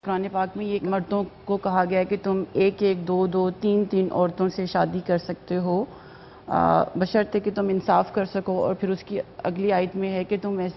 قرآن پاک میں یہ مردوں کو کہا گیا ہے کہ تم ایک ایک دو دو تین تین عورتوں سے شادی کر سکتے ہو بشرطے کہ تم انصاف کر سکو، اور پھر اس کی اگلی آیت میں ہے کہ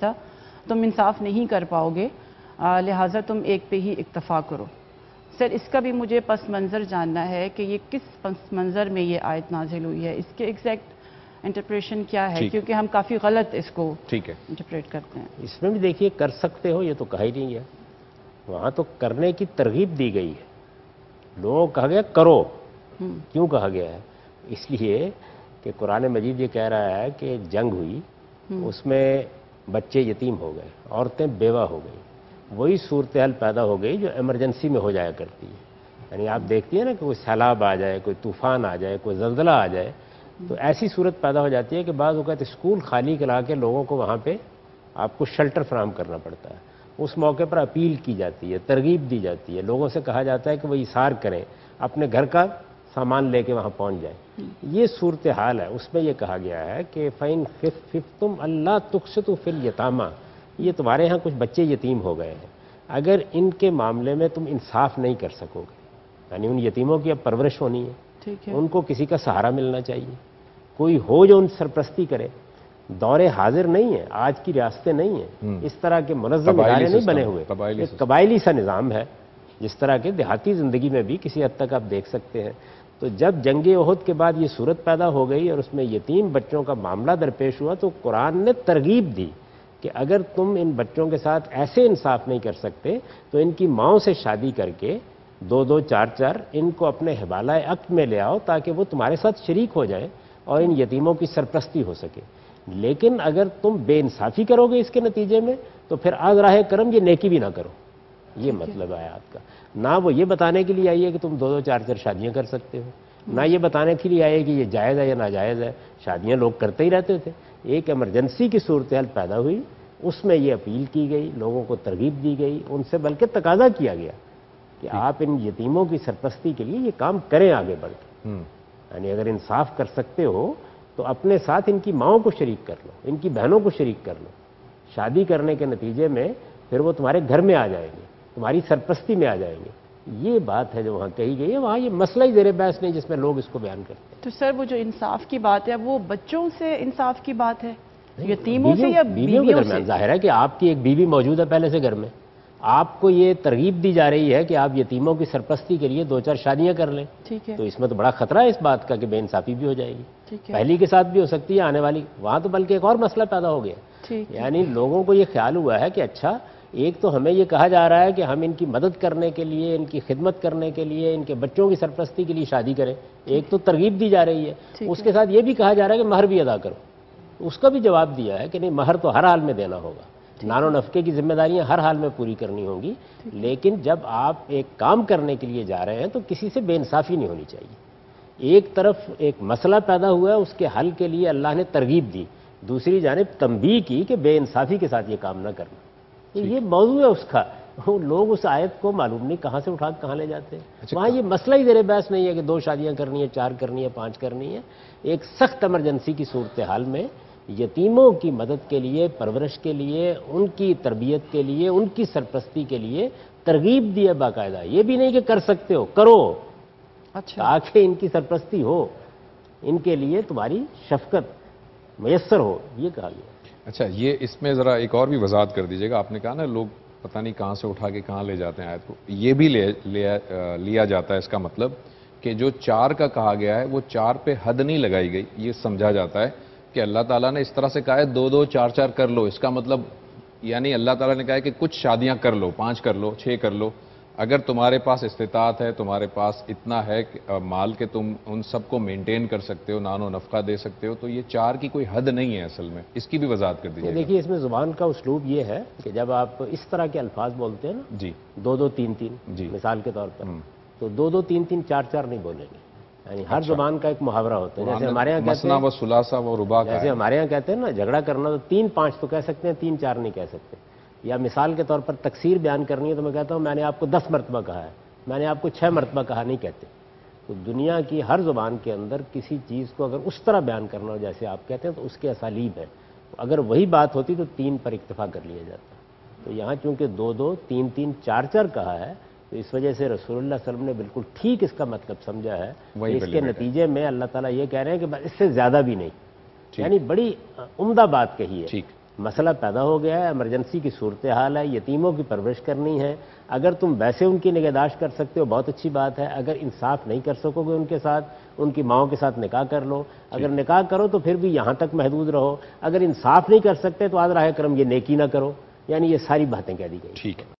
تم انصاف نہیں کر پاؤ گے، لہٰذا تم ایک پہ ہی اکتفا کرو۔ سر اس کا بھی مجھے پس منظر جاننا ہے کہ یہ کس پس منظر میں یہ آیت نازل ہوئی ہے، اس کے ایگزیکٹ انٹرپریشن کیا ہے، کیونکہ ہم کافی غلط اس کو انٹرپریٹ کرتے ہیں۔ اس میں بھی دیکھیے کر سکتے ہو یہ تو کہا ہی نہیں ہے، وہاں تو کرنے کی ترغیب دی گئی ہے، لوگوں کو کہا گیا کرو۔ کیوں کہا گیا ہے؟ اس لیے کہ قرآن مجید یہ کہہ رہا ہے کہ جنگ ہوئی، اس میں بچے یتیم ہو گئے، عورتیں بیوہ ہو گئی، وہی صورتحال پیدا ہو گئی جو ایمرجنسی میں ہو جایا کرتی ہے۔ یعنی آپ دیکھتی ہیں نا کہ کوئی سیلاب آ جائے، کوئی طوفان آ جائے، کوئی زلزلہ آ جائے، تو ایسی صورت پیدا ہو جاتی ہے کہ بعض اوقات اسکول خالی کرا کے لوگوں کو وہاں پہ آپ کو شیلٹر فراہم کرنا پڑتا ہے۔ اس موقع پر اپیل کی جاتی ہے، ترغیب دی جاتی ہے، لوگوں سے کہا جاتا ہے کہ وہ ایثار کریں، اپنے گھر کا سامان لے کے وہاں پہنچ جائیں۔ یہ صورتحال ہے، اس میں یہ کہا گیا ہے کہ فَإِن خِفْتُمْ أَلَّا تُقْسِطُوا فِي الْيَتَامَىٰ، یہ تمہارے ہاں کچھ بچے یتیم ہو گئے ہیں، اگر ان کے معاملے میں تم انصاف نہیں کر سکو گے، یعنی ان یتیموں کی اب پرورش ہونی ہے، ان کو کسی کا سہارا ملنا چاہیے، کوئی ہو جو ان سرپرستی کرے۔ دور حاضر نہیں ہے، آج کی ریاستیں نہیں ہیں، اس طرح کے منظم ادارے نہیں بنے ہوئے، ایک قبائلی سا نظام ہے، جس طرح کے دیہاتی زندگی میں بھی کسی حد تک آپ دیکھ سکتے ہیں۔ تو جب جنگ احد کے بعد یہ صورت پیدا ہو گئی اور اس میں یتیم بچوں کا معاملہ درپیش ہوا، تو قرآن نے ترغیب دی کہ اگر تم ان بچوں کے ساتھ ایسے انصاف نہیں کر سکتے تو ان کی ماؤں سے شادی کر کے دو دو چار چار ان کو اپنے حوالہ عقد میں لے آؤ، تاکہ وہ تمہارے ساتھ شریک ہو جائیں اور ان یتیموں کی سرپرستی ہو سکے۔ لیکن اگر تم بے انصافی کرو گے اس کے نتیجے میں، تو پھر آج راہ کرم یہ نیکی بھی نہ کرو۔ یہ مطلب ہے آیات کا۔ نہ وہ یہ بتانے کے لیے آئی ہے کہ تم دو دو چار چار شادیاں کر سکتے ہو، نہ یہ بتانے کے لیے آئی ہے کہ یہ جائز ہے یا ناجائز ہے، شادیاں لوگ کرتے ہی رہتے تھے۔ ایک ایمرجنسی کی صورتحال پیدا ہوئی، اس میں یہ اپیل کی گئی، لوگوں کو ترغیب دی گئی، ان سے بلکہ تقاضا کیا گیا کہ آپ ان یتیموں کی سرپرستی کے لیے یہ کام کریں آگے بڑھ کے۔ یعنی اگر انصاف کر سکتے ہو تو اپنے ساتھ ان کی ماؤں کو شریک کر لو، ان کی بہنوں کو شریک کر لو، شادی کرنے کے نتیجے میں پھر وہ تمہارے گھر میں آ جائیں گے، تمہاری سرپرستی میں آ جائیں گے۔ یہ بات ہے جو وہاں کہی گئی ہے، وہاں یہ مسئلہ ہی زیر بحث نہیں جس میں لوگ اس کو بیان کرتے ہیں۔ تو سر وہ جو انصاف کی بات ہے وہ بچوں سے انصاف کی بات ہے، یتیموں سے یا بیویوں کے درمیان؟ ظاہر ہے کہ آپ کی ایک بیوی موجود ہے پہلے سے گھر میں، آپ کو یہ ترغیب دی جا رہی ہے کہ آپ یتیموں کی سرپرستی کے لیے دو چار شادیاں کر لیں، تو اس میں تو بڑا خطرہ ہے اس بات کا کہ بے انصافی بھی ہو جائے گی، پہلی کے ساتھ بھی ہو سکتی ہے آنے والی۔ وہاں تو بلکہ ایک اور مسئلہ پیدا ہو گیا، یعنی لوگوں کو یہ خیال ہوا ہے کہ اچھا ایک تو ہمیں یہ کہا جا رہا ہے کہ ہم ان کی مدد کرنے کے لیے، ان کی خدمت کرنے کے لیے، ان کے بچوں کی سرپرستی کے لیے شادی کریں، ایک تو ترغیب دی جا رہی ہے، اس کے ساتھ یہ بھی کہا جا رہا ہے کہ مہر بھی ادا کرو۔ اس کا بھی جواب دیا ہے کہ نہیں، مہر تو ہر حال میں دینا ہوگا، نان و نفقے کی ذمہ داریاں ہر حال میں پوری کرنی ہوں گی، لیکن جب آپ ایک کام کرنے کے لیے جا رہے ہیں تو کسی سے بے انصافی نہیں ہونی چاہیے۔ ایک طرف ایک مسئلہ پیدا ہوا ہے، اس کے حل کے لیے اللہ نے ترغیب دی، دوسری جانب تنبیہ کی کہ بے انصافی کے ساتھ یہ کام نہ کرنا۔ یہ موضوع ہے اس کا، لوگ اس آیت کو معلوم نہیں کہاں سے اٹھا کے کہاں لے جاتے ہیں۔ وہاں یہ مسئلہ ہی زیر بحث نہیں ہے کہ دو شادیاں کرنی ہے، چار کرنی ہے، پانچ کرنی ہے۔ ایک سخت ایمرجنسی کی صورتحال میں یتیموں کی مدد کے لیے، پرورش کے لیے، ان کی تربیت کے لیے، ان کی سرپرستی کے لیے ترغیب دی ہے باقاعدہ، یہ بھی نہیں کہ کر سکتے ہو، کرو، تاکہ ان کی سرپرستی ہو، ان کے لیے تمہاری شفقت میسر ہو، یہ کہا گیا۔ اچھا، یہ اس میں ذرا ایک اور بھی وضاحت کر دیجیے گا، آپ نے کہا نا لوگ پتہ نہیں کہاں سے اٹھا کے کہاں لے جاتے ہیں آیت کو، یہ بھی لیا جاتا ہے اس کا مطلب کہ جو چار کا کہا گیا ہے وہ چار پہ حد نہیں لگائی گئی، یہ سمجھا جاتا ہے کہ اللہ تعالیٰ نے اس طرح سے کہا ہے دو دو چار چار کر لو، اس کا مطلب یعنی اللہ تعالیٰ نے کہا ہے کہ کچھ شادیاں کر لو، 5 کر لو، 6 کر لو، اگر تمہارے پاس استطاعت ہے، تمہارے پاس اتنا ہے مال کہ تم ان سب کو مینٹین کر سکتے ہو، نان و نفقہ دے سکتے ہو، تو یہ 4 کی کوئی حد نہیں ہے اصل میں، اس کی بھی وضاحت کر دیجیے۔ دیکھیے اس میں زبان کا اسلوب یہ ہے کہ جب آپ اس طرح کے الفاظ بولتے ہیں نا، جی، دو دو تین تین، مثال کے طور پر، تو دو دو تین تین چار چار نہیں بولیں گے، یعنی ہر زبان کا ایک محاورہ ہوتا ہے، جیسے ہمارے یہاں کہتے ہیں مثنا و ثلاثہ و رباع، جیسے ہمارے یہاں کہتے ہیں نا جھگڑا کرنا تو 3 5 تو کہہ سکتے ہیں، 3 4 نہیں کہہ سکتے۔ یا مثال کے طور پر تکثیر بیان کرنی ہے تو میں کہتا ہوں میں نے آپ کو 10 مرتبہ کہا ہے، میں نے آپ کو 6 مرتبہ کہا نہیں کہتے۔ تو دنیا کی ہر زبان کے اندر کسی چیز کو اگر اس طرح بیان کرنا ہو جیسے آپ کہتے ہیں تو اس کے اسالیب ہیں، اگر وہی بات ہوتی تو 3 پر اکتفا کر لیا جاتا۔ تو یہاں چونکہ 2 2 3 3 4 4 کہا ہے تو اس وجہ سے رسول اللہ صلی اللہ علیہ وسلم نے بالکل ٹھیک اس کا مطلب سمجھا ہے وہی کہ اس کے نتیجے میں اللہ تعالیٰ یہ کہہ رہے ہیں کہ بس اس سے زیادہ بھی نہیں، یعنی بڑی عمدہ بات کہی ہے۔ ٹھیک، مسئلہ پیدا ہو گیا ہے، ایمرجنسی کی صورتحال ہے، یتیموں کی پرورش کرنی ہے، اگر تم ویسے ان کی نگہداشت کر سکتے ہو بہت اچھی بات ہے، اگر انصاف نہیں کر سکو گے ان کے ساتھ، ان کی ماؤں کے ساتھ نکاح کر لو، اگر نکاح کرو تو پھر بھی یہاں تک محدود رہو، اگر انصاف نہیں کر سکتے تو آج راہ کرم یہ نیکی نہ کرو، یعنی یہ ساری باتیں کہہ دی گئی۔ ٹھیک ہے۔